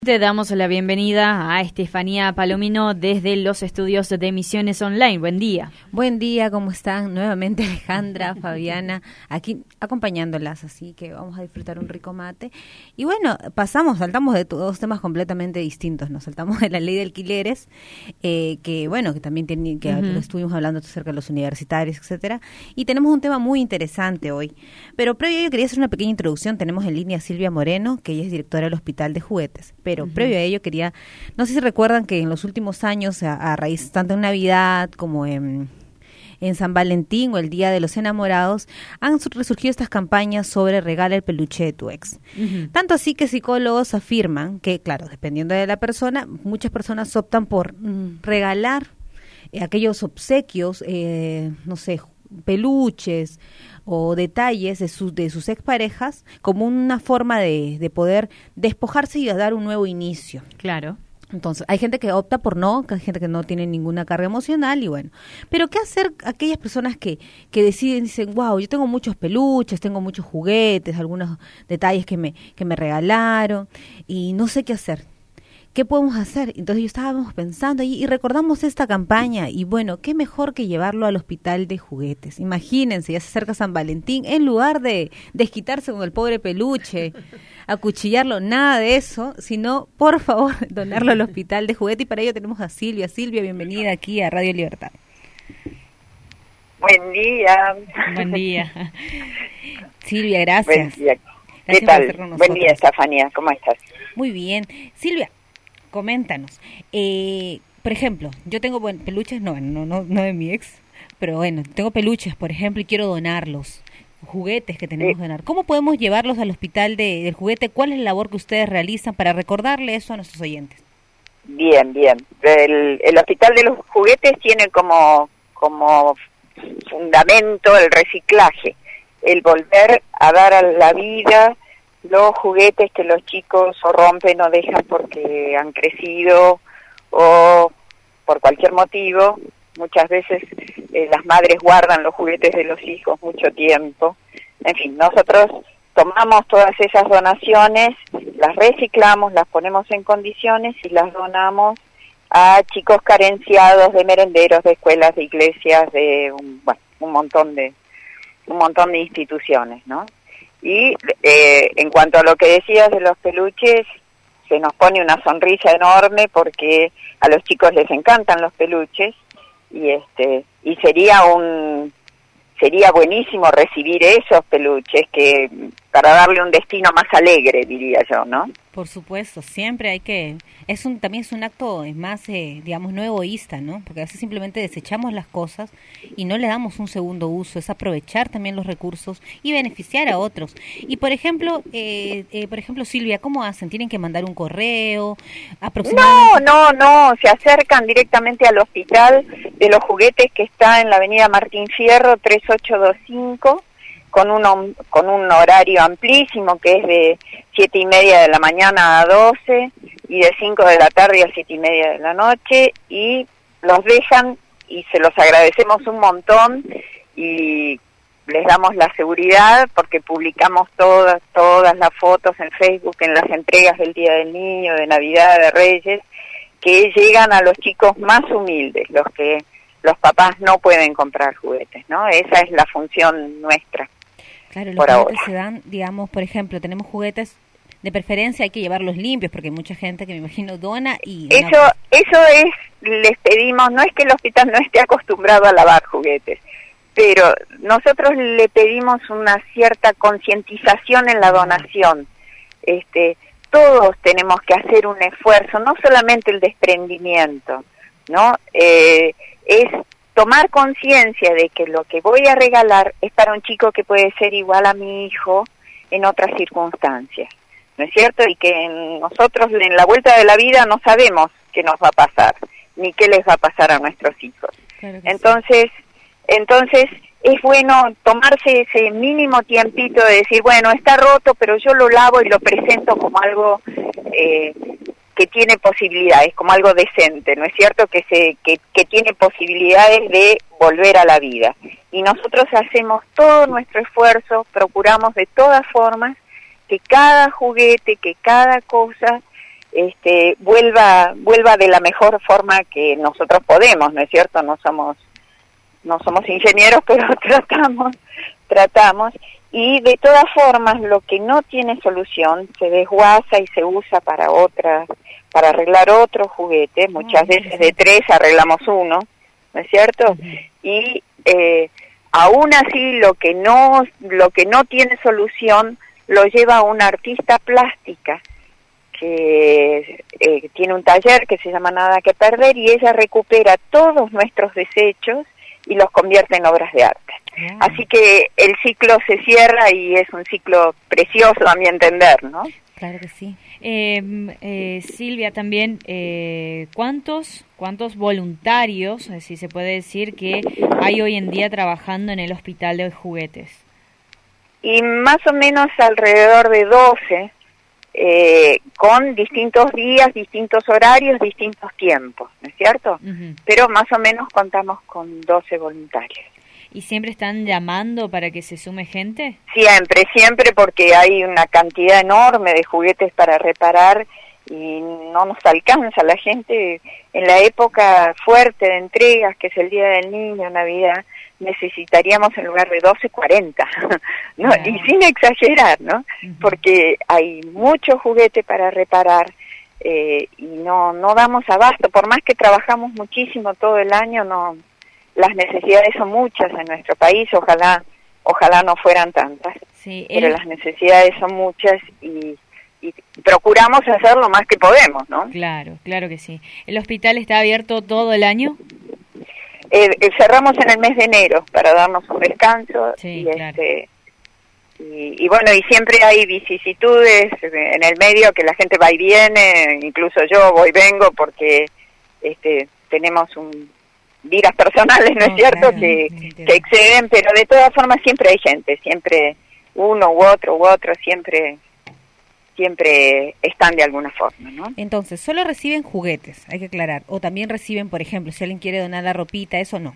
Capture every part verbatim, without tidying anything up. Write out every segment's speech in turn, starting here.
Te damos la bienvenida a Estefanía Palomino desde los estudios de Misiones Online. Buen día. Buen día, ¿cómo están? Nuevamente Alejandra, Fabiana, aquí acompañándolas, así que vamos a disfrutar un rico mate. Y bueno, pasamos, saltamos de dos temas completamente distintos, nos saltamos de la ley de alquileres, eh, que bueno, que también tiene, que uh-huh. estuvimos hablando acerca de los universitarios, etcétera, y tenemos un tema muy interesante hoy. Pero previo yo quería hacer una pequeña introducción. Tenemos en línea a Silvia Moreno, que ella es directora del Hospital de Juguetes. Pero uh-huh. previo a ello quería, no sé si recuerdan que en los últimos años, a, a raíz tanto en Navidad como en, en San Valentín o el Día de los Enamorados, han resurgido estas campañas sobre regala el peluche de tu ex. Uh-huh. Tanto así que psicólogos afirman que, claro, dependiendo de la persona, muchas personas optan por mm, regalar eh, aquellos obsequios, eh, no sé, peluches o detalles de sus de sus exparejas como una forma de, de poder despojarse y dar un nuevo inicio. Claro. Entonces, hay gente que opta por no, hay gente que no tiene ninguna carga emocional y bueno. Pero ¿qué hacer aquellas personas que, que deciden, dicen, wow, yo tengo muchos peluches, tengo muchos juguetes, algunos detalles que me, que me regalaron y no sé qué hacer? ¿Qué podemos hacer? Entonces yo estábamos pensando y, y recordamos esta campaña y bueno, qué mejor que llevarlo al hospital de juguetes. Imagínense, ya se acerca San Valentín, en lugar de desquitarse con el pobre peluche, acuchillarlo, nada de eso, sino por favor donarlo al hospital de juguetes. Y para ello tenemos a Silvia. Silvia, bienvenida aquí a Radio Libertad. Buen día. Buen día. Silvia, gracias. Buen día. Gracias ¿Qué tal? Buen día, Estefanía, ¿cómo estás? Muy bien. Silvia, coméntanos, eh, por ejemplo, yo tengo bueno, peluches, no, no, no, no de mi ex, pero bueno, tengo peluches, por ejemplo, y quiero donarlos, juguetes que tenemos que donar. ¿Cómo podemos llevarlos al hospital de, del juguete? ¿Cuál es la labor que ustedes realizan para recordarle eso a nuestros oyentes? Bien, bien. El, el hospital de los juguetes tiene como, como fundamento el reciclaje, el volver a dar a la vida los juguetes que los chicos o rompen o dejan porque han crecido o por cualquier motivo. Muchas veces eh, las madres guardan los juguetes de los hijos mucho tiempo. En fin, nosotros tomamos todas esas donaciones, las reciclamos, las ponemos en condiciones y las donamos a chicos carenciados de merenderos, de escuelas, de iglesias, de un, bueno, un montón de un montón de instituciones, ¿no? Y eh, en cuanto a lo que decías de los peluches, se nos pone una sonrisa enorme porque a los chicos les encantan los peluches y este y sería un sería buenísimo recibir esos peluches que para darle un destino más alegre, diría yo, ¿no? Por supuesto, siempre hay que, es un también es un acto es más, eh, digamos, no egoísta, ¿no? Porque a veces simplemente desechamos las cosas y no le damos un segundo uso, es aprovechar también los recursos y beneficiar a otros. Y por ejemplo, eh, eh, por ejemplo, Silvia, ¿cómo hacen? ¿Tienen que mandar un correo? Aproximadamente... No, no, no, se acercan directamente al hospital de los juguetes que está en la avenida Martín Fierro, tres ocho dos cinco, con un, con un horario amplísimo que es de siete y media de la mañana a doce y de cinco de la tarde a siete y media de la noche, y los dejan y se los agradecemos un montón y les damos la seguridad porque publicamos todas todas las fotos en Facebook, en las entregas del Día del Niño, de Navidad, de Reyes, que llegan a los chicos más humildes, los que los papás no pueden comprar juguetes, ¿no? Esa es la función nuestra. Claro, los juguetes se dan, digamos, por ejemplo, tenemos juguetes, de preferencia hay que llevarlos limpios, porque hay mucha gente que me imagino dona y... Eso una... eso es, les pedimos, no es que el hospital no esté acostumbrado a lavar juguetes, pero nosotros le pedimos una cierta concientización en la donación. Este, todos tenemos que hacer un esfuerzo, no solamente el desprendimiento, ¿no? Eh, es tomar conciencia de que lo que voy a regalar es para un chico que puede ser igual a mi hijo en otras circunstancias, ¿no es cierto? Y que nosotros en la vuelta de la vida no sabemos qué nos va a pasar, ni qué les va a pasar a nuestros hijos. Claro entonces, sí. entonces es bueno tomarse ese mínimo tiempito de decir, bueno, está roto, pero yo lo lavo y lo presento como algo eh, que tiene posibilidades, como algo decente, ¿no es cierto? Que se que, que tiene posibilidades de volver a la vida. Y nosotros hacemos todo nuestro esfuerzo, procuramos de todas formas que cada juguete, que cada cosa este, vuelva, vuelva de la mejor forma que nosotros podemos, ¿no es cierto? No somos, no somos ingenieros, pero tratamos, tratamos, y de todas formas lo que no tiene solución se desguaza y se usa para otras, para arreglar otro juguete, muchas veces de tres arreglamos uno, ¿no es cierto? Y eh, aún así lo que no, lo que no tiene solución lo lleva a una artista plástica que eh, tiene un taller que se llama Nada que Perder, y ella recupera todos nuestros desechos y los convierte en obras de arte. Yeah. Así que el ciclo se cierra y es un ciclo precioso a mi entender, ¿no? Claro que sí. Eh, eh, Silvia, también, eh, ¿cuántos, cuántos voluntarios, si se puede decir, que hay hoy en día trabajando en el Hospital de Juguetes? Y más o menos alrededor de doce, eh, con distintos días, distintos horarios, distintos tiempos, ¿no es cierto? Uh-huh. Pero más o menos contamos con doce voluntarios. ¿Y siempre están llamando para que se sume gente? Siempre, siempre, porque hay una cantidad enorme de juguetes para reparar y no nos alcanza. La gente en la época fuerte de entregas, que es el Día del Niño, Navidad, necesitaríamos en lugar de doce, cuarenta, ¿no? Wow. Y sin exagerar, ¿no? Uh-huh. Porque hay mucho juguete para reparar eh, y no no damos abasto. Por más que trabajamos muchísimo todo el año, no, las necesidades son muchas en nuestro país. Ojalá ojalá no fueran tantas, sí, pero el... las necesidades son muchas y, y procuramos hacer lo más que podemos, ¿no? Claro, claro que sí. ¿El hospital está abierto todo el año? Eh, eh, cerramos en el mes de enero para darnos un descanso, sí, y, claro. este, y, y bueno, y siempre hay vicisitudes en el medio que la gente va y viene, incluso yo voy y vengo porque este, tenemos un, vidas personales, ¿no, no es cierto?, claro, que, que exceden, pero de todas formas siempre hay gente, siempre uno u otro u otro, siempre... siempre están de alguna forma, ¿no? Entonces, solo reciben juguetes, hay que aclarar, o también reciben, por ejemplo, si alguien quiere donar la ropita, eso no.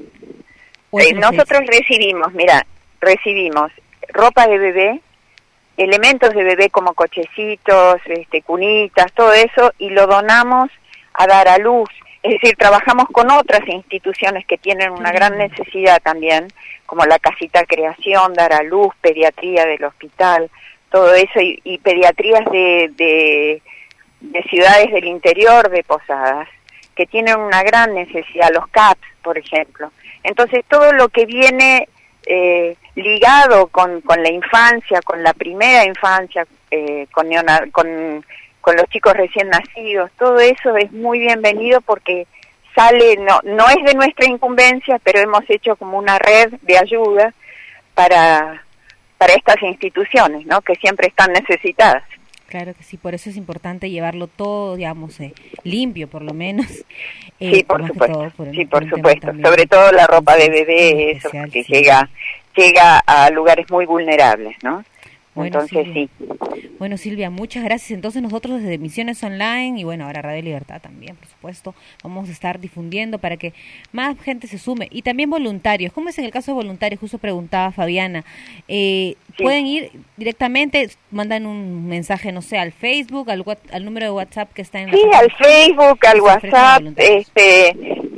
Eh, nosotros recibimos, mira, recibimos ropa de bebé, elementos de bebé como cochecitos, este, cunitas, todo eso, y lo donamos a Dar a Luz. Es decir, trabajamos con otras instituciones que tienen una gran necesidad también, como la Casita Creación, Dar a Luz, Pediatría del Hospital, todo eso, y, y pediatrías de, de, de ciudades del interior de Posadas, que tienen una gran necesidad, los C A P S, por ejemplo. Entonces, todo lo que viene eh, ligado con, con la infancia, con la primera infancia, eh, con, con, con los chicos recién nacidos, todo eso es muy bienvenido porque sale, no, no es de nuestra incumbencia, pero hemos hecho como una red de ayuda para... para estas instituciones, ¿no?, que siempre están necesitadas. Claro que sí, por eso es importante llevarlo todo, digamos, eh, limpio, por lo menos. Eh, sí, por supuesto, todo, por sí, por supuesto. Sobre todo la ropa de bebé, eso, especial, que sí. llega llega a lugares muy vulnerables, ¿no? Bueno, Entonces, Silvia. sí. Bueno, Silvia, muchas gracias. Entonces nosotros desde Misiones Online y bueno, ahora Radio Libertad también, por supuesto, vamos a estar difundiendo para que más gente se sume. Y también voluntarios. ¿Cómo es en el caso de voluntarios? Justo preguntaba Fabiana. Eh, sí. ¿Pueden ir directamente, mandan un mensaje, no sé, al Facebook, al, al número de WhatsApp que está en la... Sí, al Facebook, al WhatsApp, este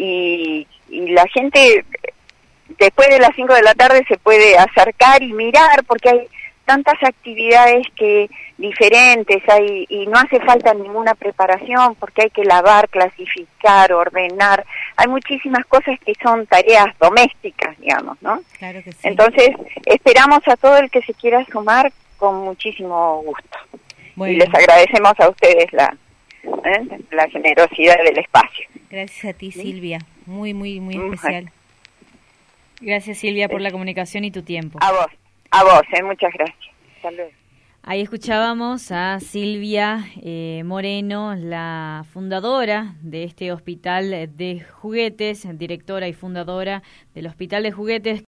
y, y la gente después de las cinco de la tarde se puede acercar y mirar porque hay tantas actividades que diferentes hay y no hace falta ninguna preparación porque hay que lavar, clasificar, ordenar. Hay muchísimas cosas que son tareas domésticas, digamos, ¿no? Claro que sí. Entonces, esperamos a todo el que se quiera sumar con muchísimo gusto. Bueno. Y les agradecemos a ustedes la ¿eh? la generosidad del espacio. Gracias a ti, Silvia. Muy, muy, muy especial. Gracias, Silvia, por la comunicación y tu tiempo. A vos. A vos, eh, muchas gracias. Hasta luego. Ahí escuchábamos a Silvia eh, Moreno, la fundadora de este Hospital de Juguetes, directora y fundadora del Hospital de Juguetes.